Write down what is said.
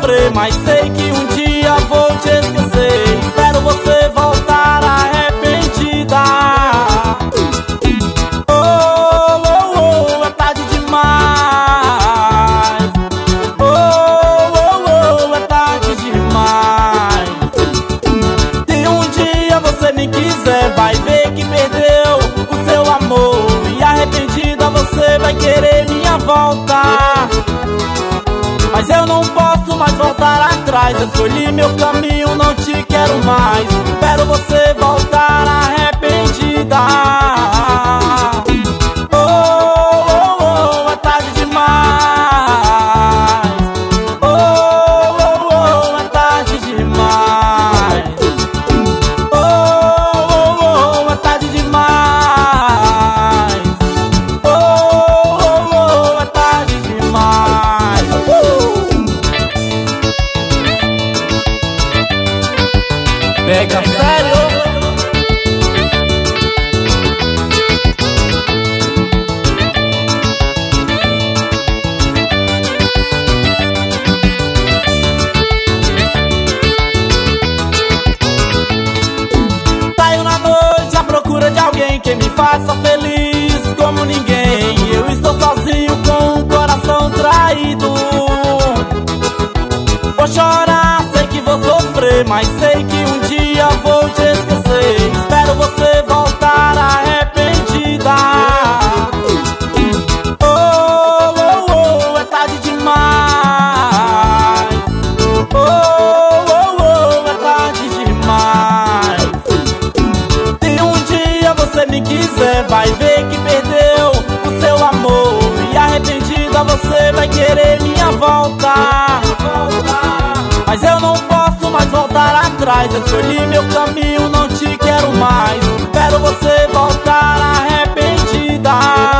sofrer, mas sei que um dia vou te esquecer. Espero você voltar arrependida. Oh, oh, oh, é tarde demais. Oh, oh, oh, é tarde demais. Se um dia você me quiser, vai ver que perdeu o seu amor, e arrependida você vai querer minha volta. Mas eu não posso mais voltar atrás. Escolhi meu caminho, não te quero mais. Espero você voltar arrependida. Oh, oh, oh, é tarde demais. Oh, oh, oh, é tarde demais. Oh, oh, oh, é tarde demais. Oh, oh, oh, é tarde demais. Pega sério. Saio na noite à procura de alguém que me faça feliz como ninguém. Eu estou sozinho com o coração traído. Vou chorar, sei que vou sofrer, mas sei que um dia vou te esquecer. Espero você voltar arrependida. Oh, oh, oh, é tarde demais. Oh, oh, oh, é tarde demais. Se um dia você me quiser, vai ver que perdeu o seu amor, e arrependida você vai querer minha volta. Mas eu não posso mais voltar atrás. Escolhi meu caminho, não te quero mais. Espero você voltar arrependida.